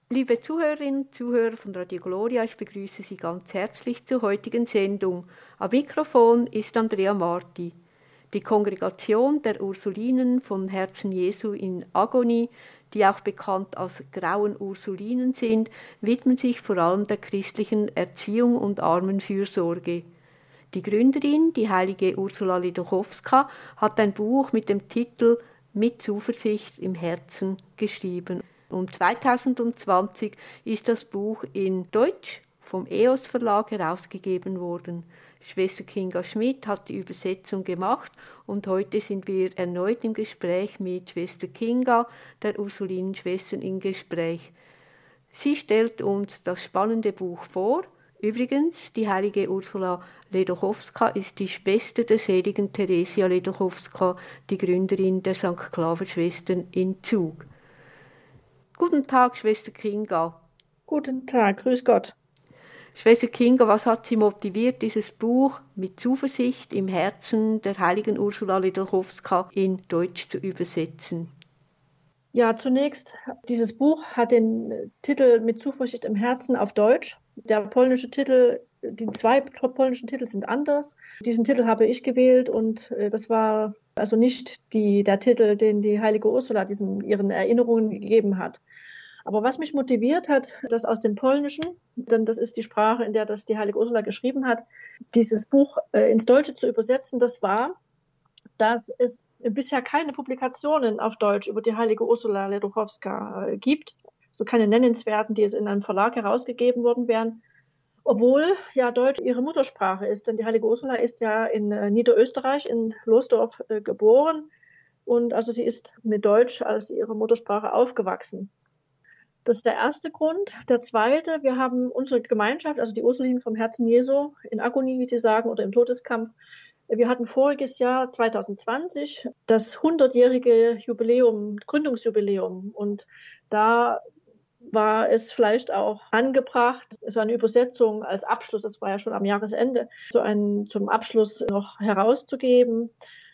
Liebe Zuhörerinnen und Zuhörer von Radio Gloria, ich begrüße Sie ganz herzlich zur heutigen Sendung. Am Mikrofon ist Andrea Marti. Die Kongregation der Ursulinen von Herzen Jesu in Agoni, die auch bekannt als Grauen Ursulinen sind, widmen sich vor allem der christlichen Erziehung und Armenfürsorge. Die Gründerin, die heilige Ursula Ledochowska, hat ein Buch mit dem Titel Mit Zuversicht im Herzen geschrieben. Und 2020 ist das Buch in Deutsch vom EOS Verlag herausgegeben worden. Schwester Kinga Schmidt hat die Übersetzung gemacht und heute sind wir erneut im Gespräch mit Schwester Kinga, der Ursulinenschwestern im Gespräch. Sie stellt uns das spannende Buch vor. Übrigens, die heilige Ursula Ledochowska ist die Schwester der seligen Theresia Ledochowska, die Gründerin der St. Klaverschwestern in Zug. Guten Tag, Schwester Kinga. Guten Tag, grüß Gott. Schwester Kinga, was hat Sie motiviert, dieses Buch mit Zuversicht im Herzen der heiligen Ursula Ledochowska in Deutsch zu übersetzen? Ja, zunächst, dieses Buch hat den Titel Mit Zuversicht im Herzen auf Deutsch. Der polnische Titel, die zwei polnischen Titel sind anders. Diesen Titel habe ich gewählt und das war also nicht der Titel, den die heilige Ursula ihren Erinnerungen gegeben hat. Aber was mich motiviert hat, das aus dem Polnischen, denn das ist die Sprache, in der das die heilige Ursula geschrieben hat, dieses Buch ins Deutsche zu übersetzen, das war, dass es bisher keine Publikationen auf Deutsch über die heilige Ursula Ledochowska gibt, so keine nennenswerten, die es in einem Verlag herausgegeben worden wären, obwohl ja Deutsch ihre Muttersprache ist, denn die heilige Ursula ist ja in Niederösterreich, in Losdorf geboren und also sie ist mit Deutsch als ihre Muttersprache aufgewachsen. Das ist der erste Grund. Der zweite, wir haben unsere Gemeinschaft, also die Ursulinen vom Herzen Jesu in Agoni, wie Sie sagen, oder im Todeskampf. Wir hatten voriges Jahr 2020 das 100-jährige Jubiläum, Gründungsjubiläum. Und da war es vielleicht auch angebracht, so eine Übersetzung als Abschluss, das war ja schon am Jahresende, zum Abschluss noch herauszugeben.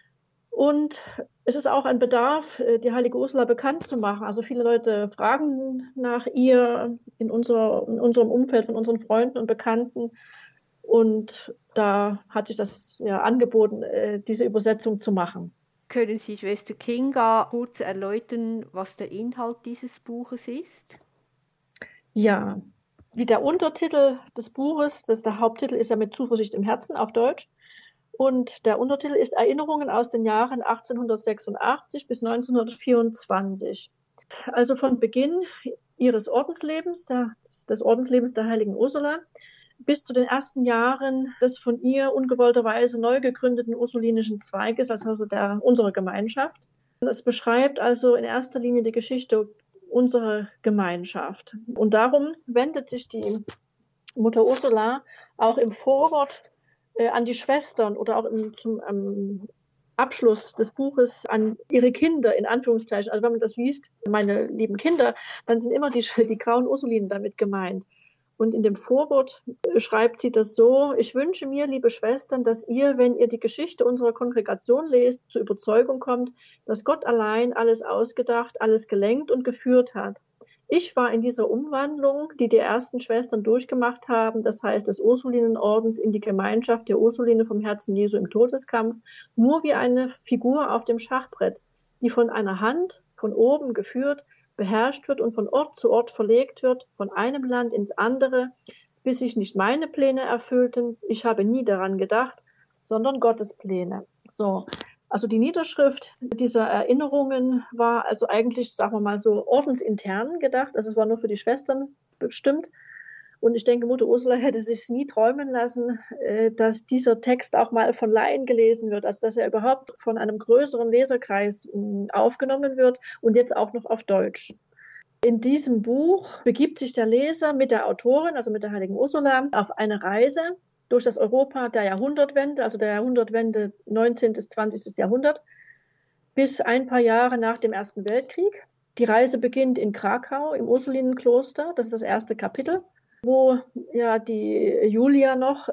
Und es ist auch ein Bedarf, die heilige Ursula bekannt zu machen. Also viele Leute fragen nach ihr in unserem Umfeld von unseren Freunden und Bekannten. Und da hat sich das ja angeboten, diese Übersetzung zu machen. Können Sie, Schwester Kinga, kurz erläutern, was der Inhalt dieses Buches ist? Ja, wie der Untertitel des Buches, der Haupttitel ist ja Mit Zuversicht im Herzen auf Deutsch. Und der Untertitel ist Erinnerungen aus den Jahren 1886 bis 1924. Also von Beginn ihres Ordenslebens, des Ordenslebens der heiligen Ursula, bis zu den ersten Jahren des von ihr ungewollterweise neu gegründeten ursulinischen Zweiges, also unserer Gemeinschaft. Es beschreibt also in erster Linie die Geschichte unserer Gemeinschaft. Und darum wendet sich die Mutter Ursula auch im Vorwort an die Schwestern oder auch zum Abschluss des Buches an ihre Kinder, in Anführungszeichen. Also wenn man das liest, meine lieben Kinder, dann sind immer die grauen Ursulinen damit gemeint. Und in dem Vorwort schreibt sie das so: Ich wünsche mir, liebe Schwestern, dass ihr, wenn ihr die Geschichte unserer Kongregation lest, zur Überzeugung kommt, dass Gott allein alles ausgedacht, alles gelenkt und geführt hat. Ich war in dieser Umwandlung, die die ersten Schwestern durchgemacht haben, das heißt des Ursulinenordens in die Gemeinschaft der Ursuline vom Herzen Jesu im Todeskampf, nur wie eine Figur auf dem Schachbrett, die von einer Hand von oben geführt, beherrscht wird und von Ort zu Ort verlegt wird, von einem Land ins andere, bis sich nicht meine Pläne erfüllten. Ich habe nie daran gedacht, sondern Gottes Pläne. So. Also die Niederschrift dieser Erinnerungen war also eigentlich, sagen wir mal so, ordensintern gedacht. Also es war nur für die Schwestern bestimmt. Und ich denke, Mutter Ursula hätte sich nie träumen lassen, dass dieser Text auch mal von Laien gelesen wird, also dass er überhaupt von einem größeren Leserkreis aufgenommen wird und jetzt auch noch auf Deutsch. In diesem Buch begibt sich der Leser mit der Autorin, also mit der heiligen Ursula, auf eine Reise durch das Europa der Jahrhundertwende, also der Jahrhundertwende 19. bis 20. Jahrhundert, bis ein paar Jahre nach dem Ersten Weltkrieg. Die Reise beginnt in Krakau im Ursulinenkloster, das ist das erste Kapitel, wo ja die Julia noch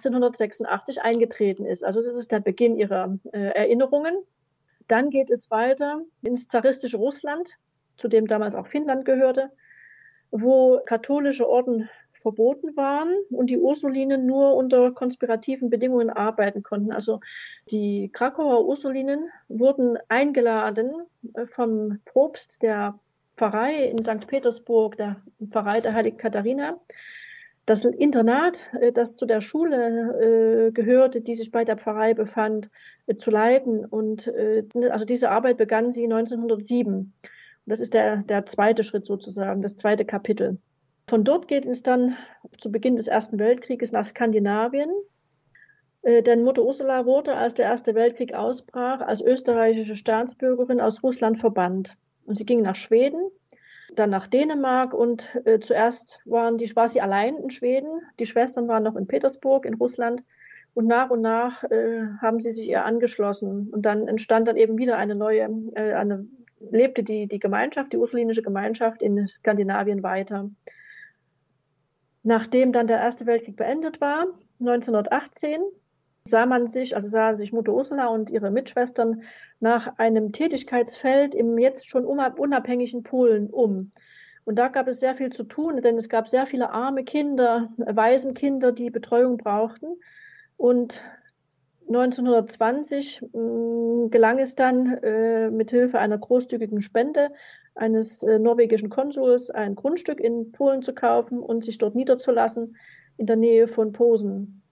1886 eingetreten ist. Also das ist der Beginn ihrer Erinnerungen. Dann geht es weiter ins zaristische Russland, zu dem damals auch Finnland gehörte. wo katholische Orden verboten waren und die Ursulinen nur unter konspirativen Bedingungen arbeiten konnten. Also die Krakauer Ursulinen wurden eingeladen vom Propst der Pfarrei in St. Petersburg, der Pfarrei der Heiligen Katharina, das Internat, das zu der Schule gehörte, die sich bei der Pfarrei befand, zu leiten. Und also diese Arbeit begann sie 1907. Und das ist der zweite Schritt sozusagen, das zweite Kapitel. Von dort geht es dann zu Beginn des Ersten Weltkrieges nach Skandinavien. Denn Mutter Ursula wurde, als der Erste Weltkrieg ausbrach, als österreichische Staatsbürgerin aus Russland verbannt. Und sie ging nach Schweden, dann nach Dänemark und zuerst war sie allein in Schweden. Die Schwestern waren noch in Petersburg in Russland und nach haben sie sich ihr angeschlossen. Und dann entstand dann eben wieder eine neue, lebte die Gemeinschaft, die ursulinische Gemeinschaft in Skandinavien weiter. Nachdem dann der Erste Weltkrieg beendet war, 1918, sahen sich Mutter Ursula und ihre Mitschwestern nach einem Tätigkeitsfeld im jetzt schon unabhängigen Polen um. Und da gab es sehr viel zu tun, denn es gab sehr viele arme Kinder, Waisenkinder, die Betreuung brauchten. Und 1920 gelang es dann mit Hilfe einer großzügigen Spende eines norwegischen Konsuls ein Grundstück in Polen zu kaufen und sich dort niederzulassen in der Nähe von Posen.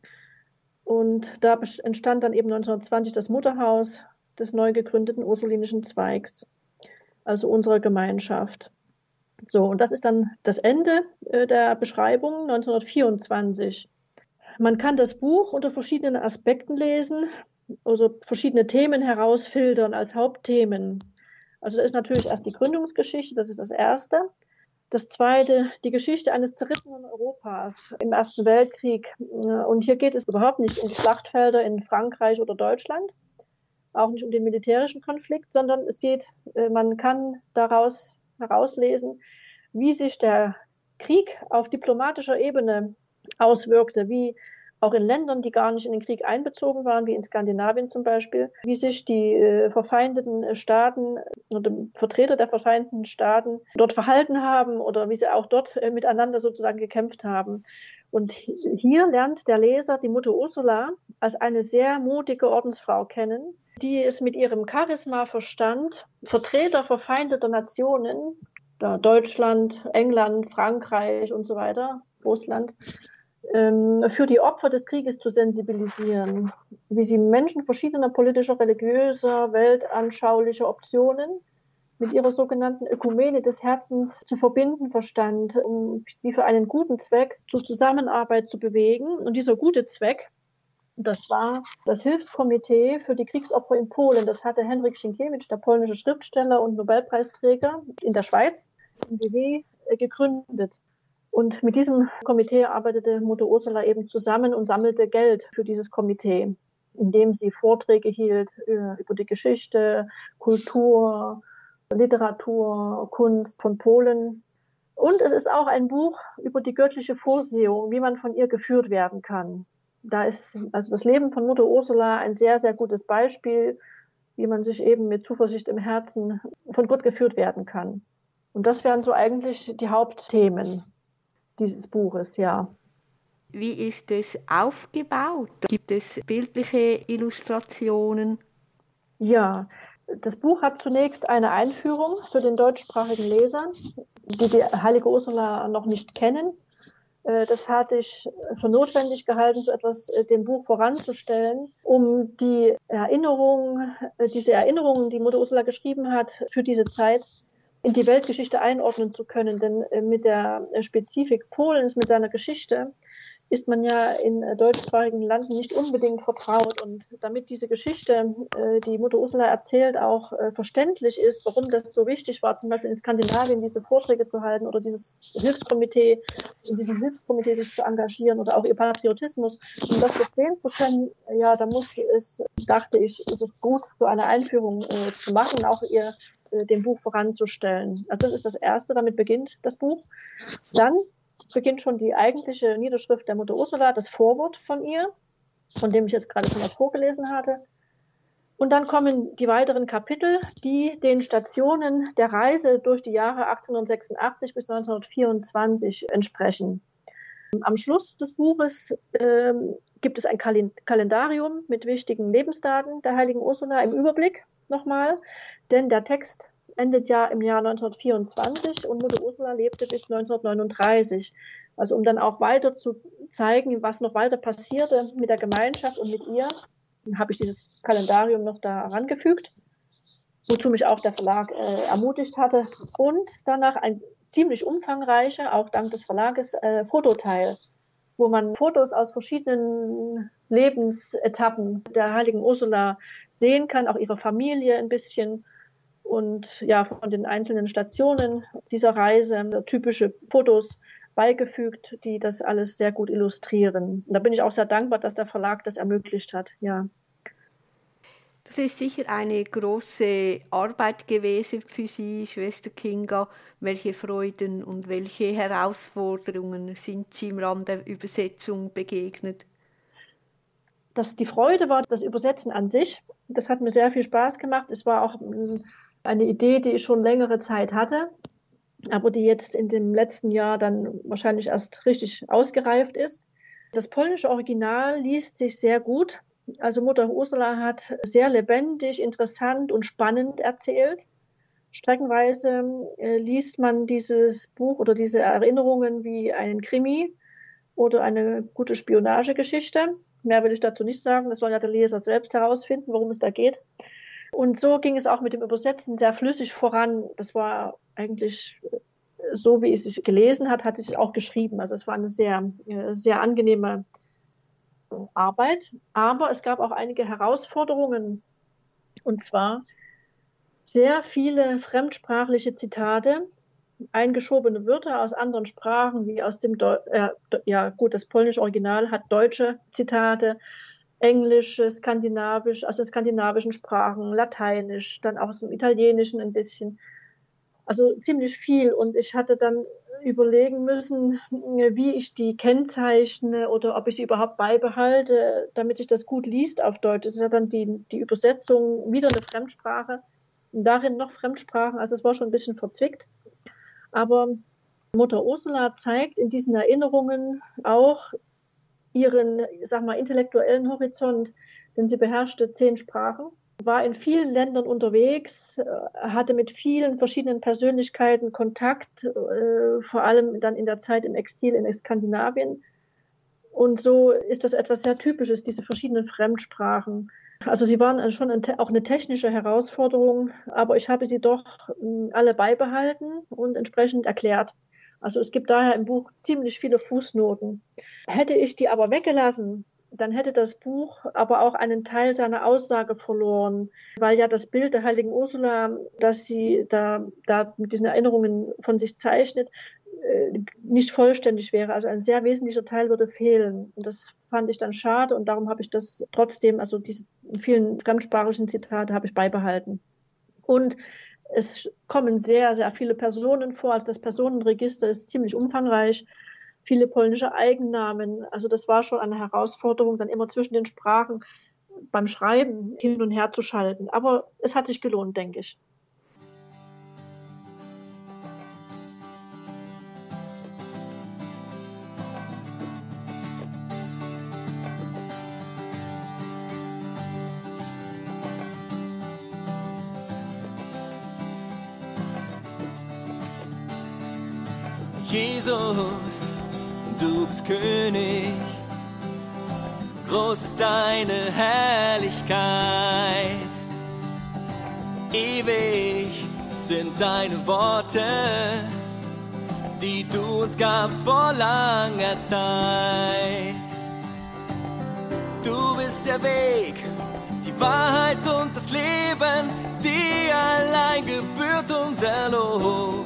Und da entstand dann eben 1920 das Mutterhaus des neu gegründeten ursulinischen Zweigs, also unserer Gemeinschaft. So, und das ist dann das Ende der Beschreibung 1924. Man kann das Buch unter verschiedenen Aspekten lesen, also verschiedene Themen herausfiltern als Hauptthemen. Also da ist natürlich erst die Gründungsgeschichte, das ist das Erste. Das Zweite, die Geschichte eines zerrissenen Europas im Ersten Weltkrieg. Und hier geht es überhaupt nicht um die Schlachtfelder in Frankreich oder Deutschland, auch nicht um den militärischen Konflikt, sondern man kann daraus herauslesen, wie sich der Krieg auf diplomatischer Ebene auswirkte, wie auch in Ländern, die gar nicht in den Krieg einbezogen waren, wie in Skandinavien zum Beispiel, wie sich die verfeindeten Staaten oder Vertreter der verfeindeten Staaten dort verhalten haben oder wie sie auch dort miteinander sozusagen gekämpft haben. Und hier lernt der Leser die Mutter Ursula als eine sehr mutige Ordensfrau kennen, die es mit ihrem Charisma verstand, Vertreter verfeindeter Nationen, Deutschland, England, Frankreich und so weiter, Russland, für die Opfer des Krieges zu sensibilisieren, wie sie Menschen verschiedener politischer, religiöser, weltanschaulicher Optionen mit ihrer sogenannten Ökumene des Herzens zu verbinden verstand, um sie für einen guten Zweck zur Zusammenarbeit zu bewegen. Und dieser gute Zweck, das war das Hilfskomitee für die Kriegsopfer in Polen. Das hatte Henryk Sienkiewicz, der polnische Schriftsteller und Nobelpreisträger in der Schweiz, in BW, gegründet. Und mit diesem Komitee arbeitete Mutter Ursula eben zusammen und sammelte Geld für dieses Komitee, indem sie Vorträge hielt über die Geschichte, Kultur, Literatur, Kunst von Polen. Und es ist auch ein Buch über die göttliche Vorsehung, wie man von ihr geführt werden kann. Da ist also das Leben von Mutter Ursula ein sehr, sehr gutes Beispiel, wie man sich eben mit Zuversicht im Herzen von Gott geführt werden kann. Und das wären so eigentlich die Hauptthemen dieses Buches, ja. Wie ist es aufgebaut? Gibt es bildliche Illustrationen? Ja, das Buch hat zunächst eine Einführung für den deutschsprachigen Leser, die heilige Ursula noch nicht kennen. Das hatte ich für notwendig gehalten, so etwas dem Buch voranzustellen, um diese Erinnerungen, die Mutter Ursula geschrieben hat, für diese Zeit in die Weltgeschichte einordnen zu können. Denn mit der Spezifik Polens, mit seiner Geschichte, ist man ja in deutschsprachigen Landen nicht unbedingt vertraut. Und damit diese Geschichte, die Mutter Ursula erzählt, auch verständlich ist, warum das so wichtig war, zum Beispiel in Skandinavien diese Vorträge zu halten oder in diesem Hilfskomitee sich zu engagieren oder auch ihr Patriotismus, um das verstehen zu können, ja, da dachte ich, ist es gut, so eine Einführung zu machen, auch ihr dem Buch voranzustellen. Also das ist das Erste, damit beginnt das Buch. Dann beginnt schon die eigentliche Niederschrift der Mutter Ursula, das Vorwort von ihr, von dem ich jetzt gerade schon was vorgelesen hatte. Und dann kommen die weiteren Kapitel, die den Stationen der Reise durch die Jahre 1886 bis 1924 entsprechen. Am Schluss des Buches gibt es ein Kalendarium mit wichtigen Lebensdaten der heiligen Ursula im Überblick nochmal, denn der Text endet ja im Jahr 1924 und Mutter Ursula lebte bis 1939. Also um dann auch weiter zu zeigen, was noch weiter passierte mit der Gemeinschaft und mit ihr, habe ich dieses Kalendarium noch da rangefügt, wozu mich auch der Verlag ermutigt hatte. Und danach ein ziemlich umfangreicher, auch dank des Verlages, Fototeil, wo man Fotos aus verschiedenen Lebensetappen der heiligen Ursula sehen kann, auch ihre Familie ein bisschen und ja, von den einzelnen Stationen dieser Reise typische Fotos beigefügt, die das alles sehr gut illustrieren. Und da bin ich auch sehr dankbar, dass der Verlag das ermöglicht hat. Ja. Das ist sicher eine große Arbeit gewesen für Sie, Schwester Kinga. Welche Freuden und welche Herausforderungen sind Sie im Rahmen der Übersetzung begegnet? Die Freude war das Übersetzen an sich. Das hat mir sehr viel Spaß gemacht. Es war auch eine Idee, die ich schon längere Zeit hatte, aber die jetzt in dem letzten Jahr dann wahrscheinlich erst richtig ausgereift ist. Das polnische Original liest sich sehr gut. Also Mutter Ursula hat sehr lebendig, interessant und spannend erzählt. Streckenweise liest man dieses Buch oder diese Erinnerungen wie ein Krimi oder eine gute Spionagegeschichte. Mehr will ich dazu nicht sagen. Das soll ja der Leser selbst herausfinden, worum es da geht. Und so ging es auch mit dem Übersetzen sehr flüssig voran. Das war eigentlich so, wie es sich gelesen hat sich auch geschrieben. Also es war eine sehr, sehr angenehme Arbeit. Aber es gab auch einige Herausforderungen. Und zwar sehr viele fremdsprachliche Zitate, eingeschobene Wörter aus anderen Sprachen, wie aus dem das polnische Original hat deutsche Zitate, Englisch, Skandinavisch, aus den skandinavischen Sprachen, Lateinisch, dann auch aus dem Italienischen ein bisschen. Also ziemlich viel. Und ich hatte dann überlegen müssen, wie ich die kennzeichne oder ob ich sie überhaupt beibehalte, damit sich das gut liest auf Deutsch. Das ist ja dann die Übersetzung, wieder eine Fremdsprache und darin noch Fremdsprachen. Also es war schon ein bisschen verzwickt. Aber Mutter Ursula zeigt in diesen Erinnerungen auch ihren, intellektuellen Horizont, denn sie beherrschte 10 Sprachen, war in vielen Ländern unterwegs, hatte mit vielen verschiedenen Persönlichkeiten Kontakt, vor allem dann in der Zeit im Exil in Skandinavien. Und so ist das etwas sehr Typisches, diese verschiedenen Fremdsprachen. Also sie waren schon auch eine technische Herausforderung, aber ich habe sie doch alle beibehalten und entsprechend erklärt. Also es gibt daher im Buch ziemlich viele Fußnoten. Hätte ich die aber weggelassen, dann hätte das Buch aber auch einen Teil seiner Aussage verloren, weil ja das Bild der heiligen Ursula, das sie da mit diesen Erinnerungen von sich zeichnet, nicht vollständig wäre. Also ein sehr wesentlicher Teil würde fehlen. Und das fand ich dann schade und darum habe ich das trotzdem, also diese vielen fremdsprachigen Zitate habe ich beibehalten. Und es kommen sehr, sehr viele Personen vor. Also das Personenregister ist ziemlich umfangreich. Viele polnische Eigennamen. Also das war schon eine Herausforderung, dann immer zwischen den Sprachen beim Schreiben hin und her zu schalten. Aber es hat sich gelohnt, denke ich. Jesus, du bist König, groß ist deine Herrlichkeit, ewig sind deine Worte, die du uns gabst vor langer Zeit. Du bist der Weg, die Wahrheit und das Leben, dir allein gebührt unser Lob.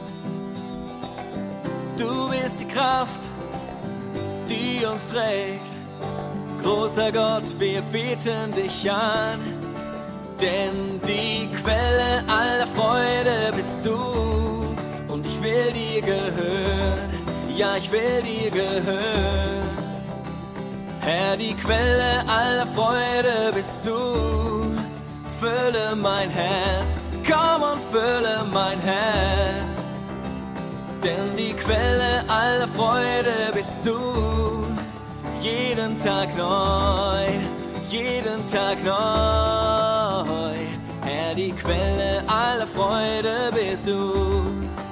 Du bist die Kraft, die uns trägt. Großer Gott, wir beten dich an. Denn die Quelle aller Freude bist du. Und ich will dir gehören. Ja, ich will dir gehören. Herr, die Quelle aller Freude bist du. fülle mein Herz, komm und fülle mein Herz. Denn die Quelle aller Freude bist du, jeden Tag neu, jeden Tag neu. Herr, die Quelle aller Freude bist du.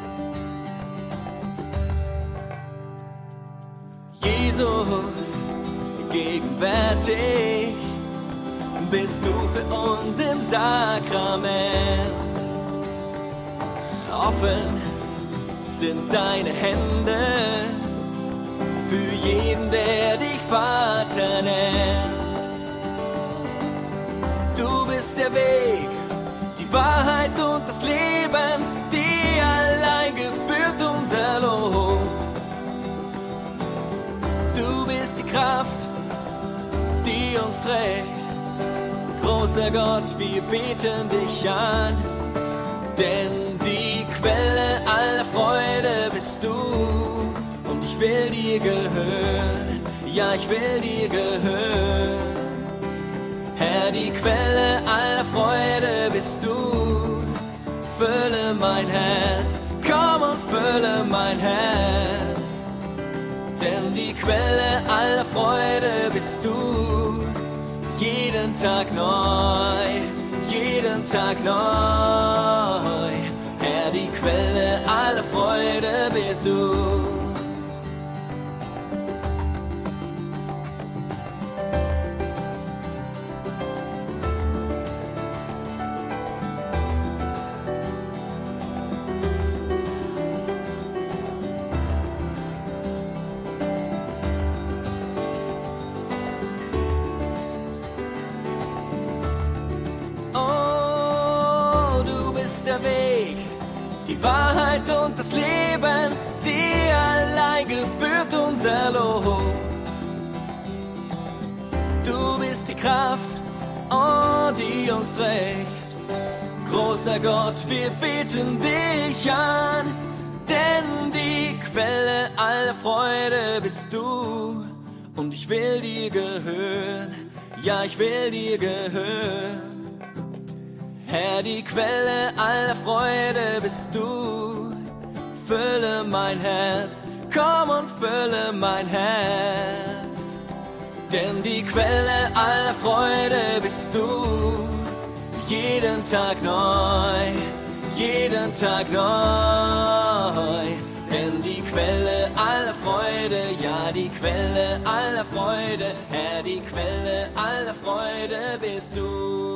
Jesus, gegenwärtig bist du für uns im Sakrament. Offen sind deine Hände für jeden, der dich Vater nennt. Du bist der Weg, die Wahrheit und das Leben, dir allein gebührt unser Lob. Du bist die Kraft, die uns trägt. Großer Gott, wir beten dich an, denn die Quelle aller Freude bist du. Und ich will dir gehören, ja, ich will dir gehören. Herr, die Quelle aller Freude bist du. Fülle mein Herz, komm und fülle mein Herz. Denn die Quelle aller Freude bist du. Jeden Tag neu, jeden Tag neu. Herr, die Quelle aller Freude bist du. Der Weg, die Wahrheit und das Leben, dir allein gebührt unser Lob. Du bist die Kraft, oh, die uns trägt. Großer Gott, wir beten dich an, denn die Quelle aller Freude bist du. Und ich will dir gehören, ja, ich will dir gehören. Herr, die Quelle aller Freude bist du. Fülle mein Herz, komm und fülle mein Herz. Denn die Quelle aller Freude bist du. Jeden Tag neu, jeden Tag neu. Denn die Quelle aller Freude, ja, die Quelle aller Freude. Herr, die Quelle aller Freude bist du.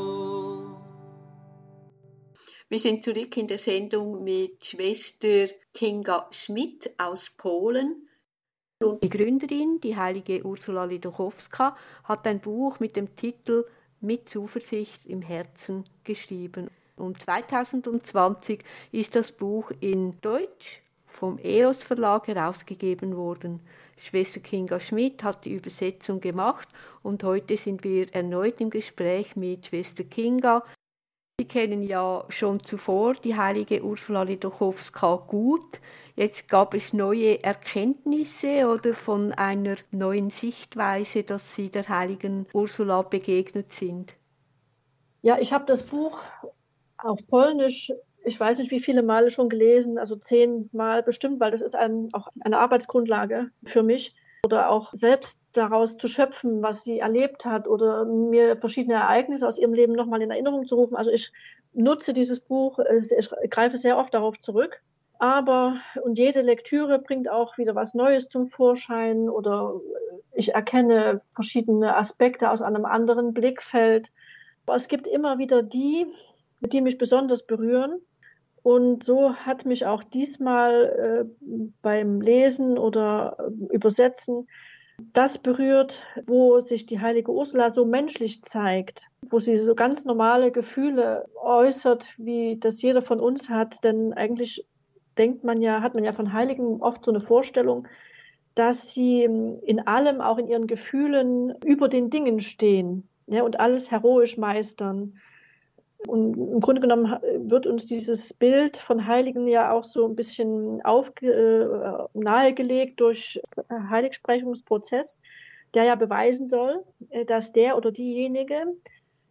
Wir sind zurück in der Sendung mit Schwester Kinga Schmidt aus Polen. Und die Gründerin, die heilige Ursula Liduchowska, hat ein Buch mit dem Titel Mit Zuversicht im Herzen geschrieben. Und 2020 ist das Buch in Deutsch vom EOS Verlag herausgegeben worden. Schwester Kinga Schmidt hat die Übersetzung gemacht und heute sind wir erneut im Gespräch mit Schwester Kinga. Sie kennen ja schon zuvor die heilige Ursula Liduchowska gut. Jetzt gab es neue Erkenntnisse oder von einer neuen Sichtweise, dass Sie der heiligen Ursula begegnet sind. Ja, ich habe das Buch auf Polnisch, ich weiß nicht wie viele Male schon gelesen, also 10 Mal bestimmt, weil das ist auch eine Arbeitsgrundlage für mich. Oder auch selbst daraus zu schöpfen, was sie erlebt hat oder mir verschiedene Ereignisse aus ihrem Leben nochmal in Erinnerung zu rufen. Also ich nutze dieses Buch, ich greife sehr oft darauf zurück. Und jede Lektüre bringt auch wieder was Neues zum Vorschein oder ich erkenne verschiedene Aspekte aus einem anderen Blickfeld. Aber es gibt immer wieder die mich besonders berühren. Und so hat mich auch diesmal beim Lesen oder Übersetzen das berührt, wo sich die heilige Ursula so menschlich zeigt, wo sie so ganz normale Gefühle äußert, wie das jeder von uns hat. Denn eigentlich hat man ja von Heiligen oft so eine Vorstellung, dass sie in allem, auch in ihren Gefühlen, über den Dingen stehen, ja, und alles heroisch meistern. Und im Grunde genommen wird uns dieses Bild von Heiligen ja auch so ein bisschen nahegelegt durch Heiligsprechungsprozess, der ja beweisen soll, dass der oder diejenige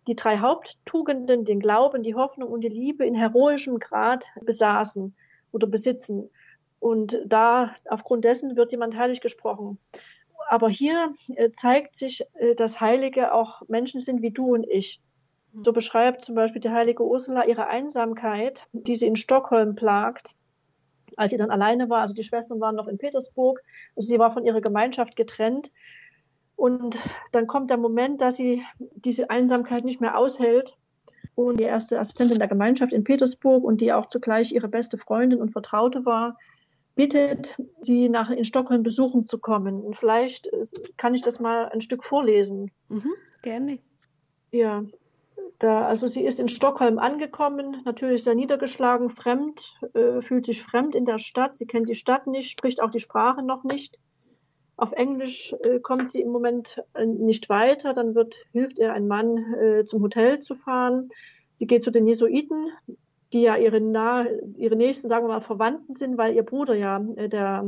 die 3 Haupttugenden, den Glauben, die Hoffnung und die Liebe in heroischem Grad besaßen oder besitzen. Und da aufgrund dessen wird jemand heilig gesprochen. Aber hier zeigt sich, dass Heilige auch Menschen sind wie du und ich. So beschreibt zum Beispiel die heilige Ursula ihre Einsamkeit, die sie in Stockholm plagt, als sie dann alleine war. Also die Schwestern waren noch in Petersburg, also sie war von ihrer Gemeinschaft getrennt. Und dann kommt der Moment, dass sie diese Einsamkeit nicht mehr aushält. Und die erste Assistentin der Gemeinschaft in Petersburg und die auch zugleich ihre beste Freundin und Vertraute war, bittet, sie in Stockholm besuchen zu kommen. Und vielleicht kann ich das mal ein Stück vorlesen. Gerne. Ja, also sie ist in Stockholm angekommen, natürlich sehr niedergeschlagen, fühlt sich fremd in der Stadt. Sie kennt die Stadt nicht, spricht auch die Sprache noch nicht. Auf Englisch kommt sie im Moment nicht weiter. Dann hilft ihr ein Mann, zum Hotel zu fahren. Sie geht zu den Jesuiten, die ja ihre nächsten, sagen wir mal, Verwandten sind, weil ihr Bruder ja der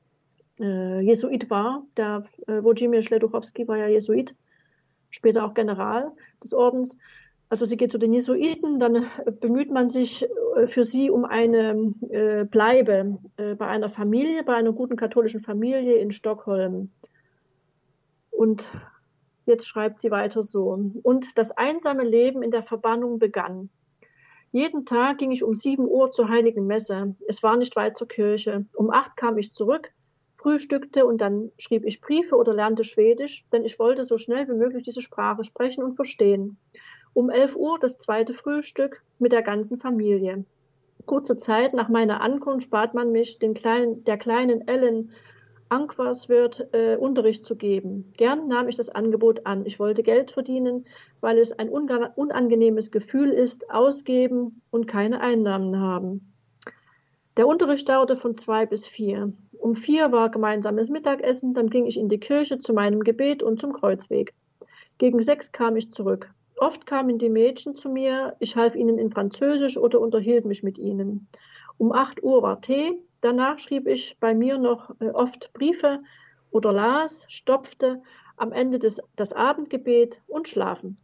Jesuit war. Der Wojciech Śleduchowski war ja Jesuit, später auch General des Ordens. Also sie geht zu den Jesuiten, dann bemüht man sich für sie um eine Bleibe bei einer Familie, bei einer guten katholischen Familie in Stockholm. Und jetzt schreibt sie weiter so. Und das einsame Leben in der Verbannung begann. Jeden Tag ging ich um 7 Uhr zur Heiligen Messe. Es war nicht weit zur Kirche. Um 8 kam ich zurück, frühstückte und dann schrieb ich Briefe oder lernte Schwedisch, denn ich wollte so schnell wie möglich diese Sprache sprechen und verstehen. Um 11 Uhr das zweite Frühstück mit der ganzen Familie. Kurze Zeit nach meiner Ankunft bat man mich, der kleinen Ellen Ankvarswörth Unterricht zu geben. Gern nahm ich das Angebot an. Ich wollte Geld verdienen, weil es ein unangenehmes Gefühl ist, ausgeben und keine Einnahmen haben. Der Unterricht dauerte von 2 bis 4. Um 4 war gemeinsames Mittagessen, dann ging ich in die Kirche zu meinem Gebet und zum Kreuzweg. Gegen 6 kam ich zurück. Oft kamen die Mädchen zu mir, ich half ihnen in Französisch oder unterhielt mich mit ihnen. Um 8 Uhr war Tee, danach schrieb ich bei mir noch oft Briefe oder las, stopfte, am Ende das Abendgebet und schlafen.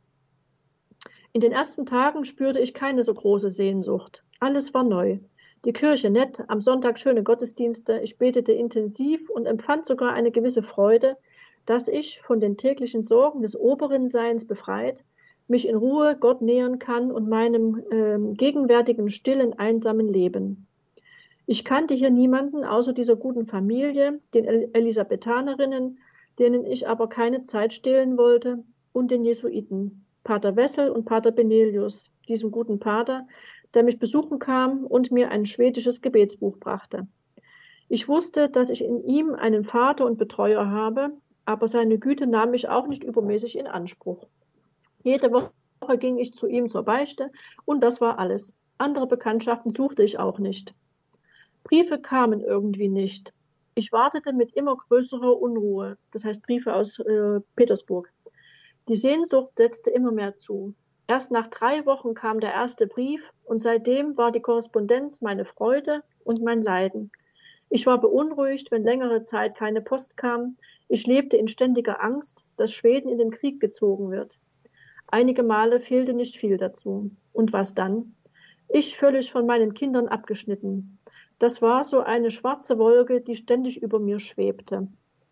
In den ersten Tagen spürte ich keine so große Sehnsucht. Alles war neu. Die Kirche nett, am Sonntag schöne Gottesdienste, ich betete intensiv und empfand sogar eine gewisse Freude, dass ich von den täglichen Sorgen des oberen Seins befreit, mich in Ruhe Gott nähern kann und meinem gegenwärtigen, stillen, einsamen Leben. Ich kannte hier niemanden außer dieser guten Familie, den Elisabethanerinnen, denen ich aber keine Zeit stehlen wollte, und den Jesuiten, Pater Wessel und Pater Benelius, diesem guten Pater, der mich besuchen kam und mir ein schwedisches Gebetsbuch brachte. Ich wusste, dass ich in ihm einen Vater und Betreuer habe, aber seine Güte nahm mich auch nicht übermäßig in Anspruch. Jede Woche ging ich zu ihm zur Beichte und das war alles. Andere Bekanntschaften suchte ich auch nicht. Briefe kamen irgendwie nicht. Ich wartete mit immer größerer Unruhe, das heißt Briefe aus Petersburg. Die Sehnsucht setzte immer mehr zu. Erst nach 3 Wochen kam der erste Brief und seitdem war die Korrespondenz meine Freude und mein Leiden. Ich war beunruhigt, wenn längere Zeit keine Post kam. Ich lebte in ständiger Angst, dass Schweden in den Krieg gezogen wird. Einige Male fehlte nicht viel dazu. Und was dann? Ich völlig von meinen Kindern abgeschnitten. Das war so eine schwarze Wolke, die ständig über mir schwebte.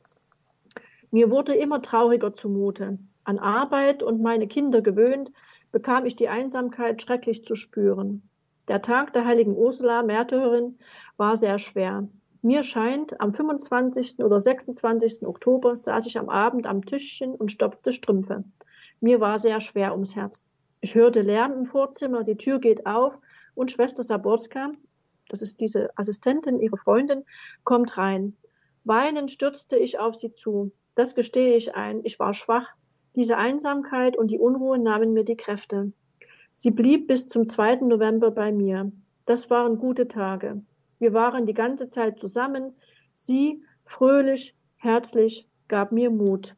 Mir wurde immer trauriger zumute. An Arbeit und meine Kinder gewöhnt, bekam ich die Einsamkeit schrecklich zu spüren. Der Tag der heiligen Ursula, Märtyrerin, war sehr schwer. Mir scheint, am 25. oder 26. Oktober saß ich am Abend am Tischchen und stopfte Strümpfe. Mir war sehr schwer ums Herz. Ich hörte Lärm im Vorzimmer, die Tür geht auf und Schwester Saborska, das ist diese Assistentin, ihre Freundin, kommt rein. Weinend stürzte ich auf sie zu. Das gestehe ich ein, ich war schwach. Diese Einsamkeit und die Unruhe nahmen mir die Kräfte. Sie blieb bis zum 2. November bei mir. Das waren gute Tage. Wir waren die ganze Zeit zusammen. Sie, fröhlich, herzlich, gab mir Mut.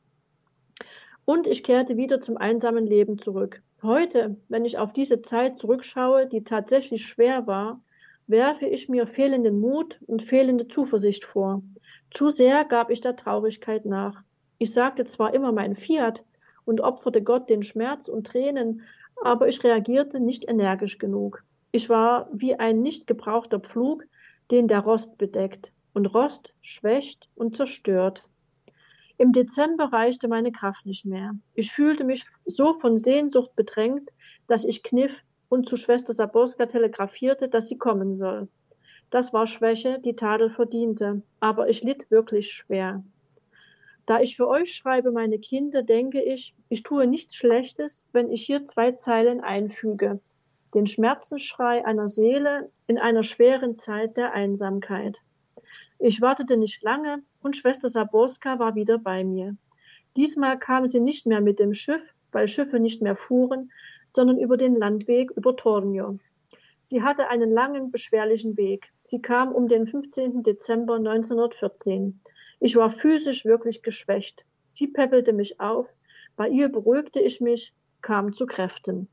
Und ich kehrte wieder zum einsamen Leben zurück. Heute, wenn ich auf diese Zeit zurückschaue, die tatsächlich schwer war, werfe ich mir fehlenden Mut und fehlende Zuversicht vor. Zu sehr gab ich der Traurigkeit nach. Ich sagte zwar immer mein Fiat und opferte Gott den Schmerz und Tränen, aber ich reagierte nicht energisch genug. Ich war wie ein nicht gebrauchter Pflug, den der Rost bedeckt. Und Rost schwächt und zerstört. Im Dezember reichte meine Kraft nicht mehr. Ich fühlte mich so von Sehnsucht bedrängt, dass ich kniff und zu Schwester Saborska telegrafierte, dass sie kommen soll. Das war Schwäche, die Tadel verdiente, aber ich litt wirklich schwer. Da ich für euch schreibe, meine Kinder, denke ich, ich tue nichts Schlechtes, wenn ich hier 2 Zeilen einfüge. Den Schmerzensschrei einer Seele in einer schweren Zeit der Einsamkeit. Ich wartete nicht lange und Schwester Saborska war wieder bei mir. Diesmal kam sie nicht mehr mit dem Schiff, weil Schiffe nicht mehr fuhren, sondern über den Landweg über Tornio. Sie hatte einen langen, beschwerlichen Weg. Sie kam um den 15. Dezember 1914. Ich war physisch wirklich geschwächt. Sie päppelte mich auf. Bei ihr beruhigte ich mich, kam zu Kräften.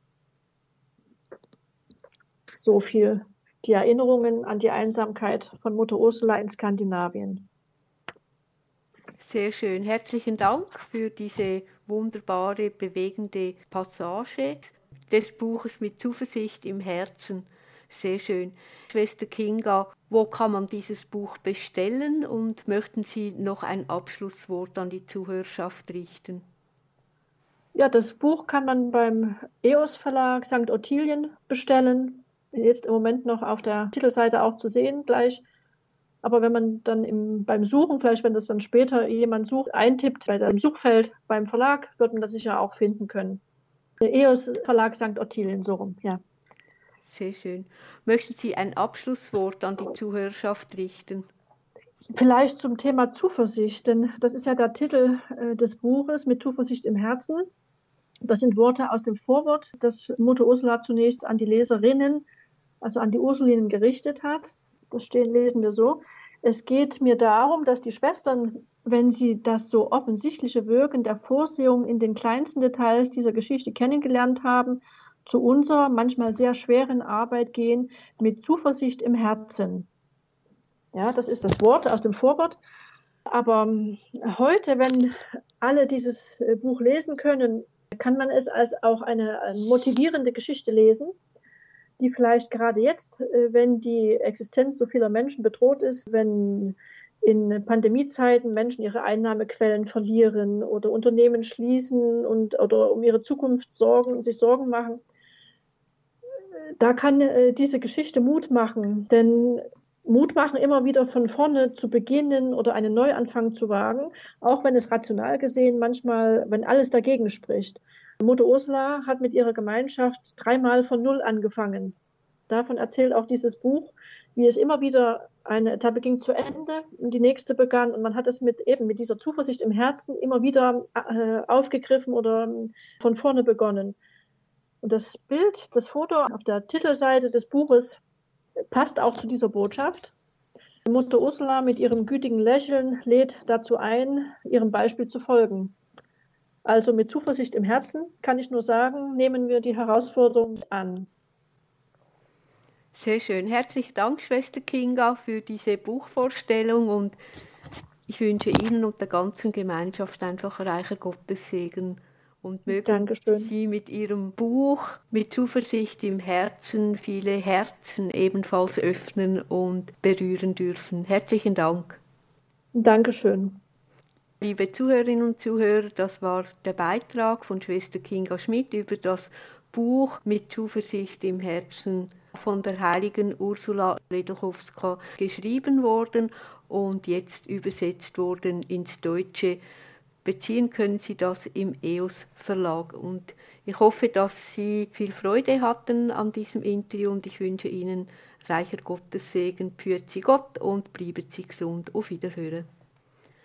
So viel die Erinnerungen an die Einsamkeit von Mutter Ursula in Skandinavien. Sehr schön. Herzlichen Dank für diese wunderbare, bewegende Passage des Buches mit Zuversicht im Herzen. Sehr schön. Schwester Kinga, wo kann man dieses Buch bestellen und möchten Sie noch ein Abschlusswort an die Zuhörerschaft richten? Ja, das Buch kann man beim EOS Verlag St. Ottilien bestellen. Jetzt im Moment noch auf der Titelseite auch zu sehen gleich. Aber wenn man dann beim Suchen, vielleicht wenn das dann später jemand sucht, eintippt bei dem Suchfeld beim Verlag, wird man das sicher auch finden können. Der EOS Verlag St. Ottilien, so rum, ja. Sehr schön. Möchten Sie ein Abschlusswort an die Zuhörerschaft richten? Vielleicht zum Thema Zuversicht, denn das ist ja der Titel des Buches, mit Zuversicht im Herzen. Das sind Worte aus dem Vorwort, das Mutter Ursula zunächst an die Leserinnen, also an die Ursulinen gerichtet hat. Das lesen wir so. Es geht mir darum, dass die Schwestern, wenn sie das so offensichtliche Wirken der Vorsehung in den kleinsten Details dieser Geschichte kennengelernt haben, zu unserer manchmal sehr schweren Arbeit gehen, mit Zuversicht im Herzen. Ja, das ist das Wort aus dem Vorwort. Aber heute, wenn alle dieses Buch lesen können, kann man es als auch eine motivierende Geschichte lesen, die vielleicht gerade jetzt, wenn die Existenz so vieler Menschen bedroht ist, wenn in Pandemiezeiten Menschen ihre Einnahmequellen verlieren oder Unternehmen schließen oder um ihre Zukunft sich Sorgen machen, da kann diese Geschichte Mut machen. Denn Mut machen, immer wieder von vorne zu beginnen oder einen Neuanfang zu wagen, auch wenn es rational gesehen manchmal, wenn alles dagegen spricht. Mutter Ursula hat mit ihrer Gemeinschaft 3-mal von Null angefangen. Davon erzählt auch dieses Buch, wie es immer wieder eine Etappe ging zu Ende und die nächste begann. Und man hat es mit dieser Zuversicht im Herzen immer wieder aufgegriffen oder von vorne begonnen. Und das Bild, das Foto auf der Titelseite des Buches passt auch zu dieser Botschaft. Mutter Ursula mit ihrem gütigen Lächeln lädt dazu ein, ihrem Beispiel zu folgen. Also mit Zuversicht im Herzen kann ich nur sagen, nehmen wir die Herausforderung an. Sehr schön. Herzlichen Dank, Schwester Kinga, für diese Buchvorstellung und ich wünsche Ihnen und der ganzen Gemeinschaft einfach reicher Gottessegen und mögen Sie mit Ihrem Buch mit Zuversicht im Herzen viele Herzen ebenfalls öffnen und berühren dürfen. Herzlichen Dank. Dankeschön. Liebe Zuhörerinnen und Zuhörer, das war der Beitrag von Schwester Kinga Schmidt über das Buch mit Zuversicht im Herzen von der heiligen Ursula Ledokowska geschrieben worden und jetzt übersetzt worden ins Deutsche. Beziehen können Sie das im EOS Verlag und ich hoffe, dass Sie viel Freude hatten an diesem Interview und ich wünsche Ihnen reicher Gottessegen. Pfürt Sie Gott und bleiben Sie gesund. Auf Wiederhören.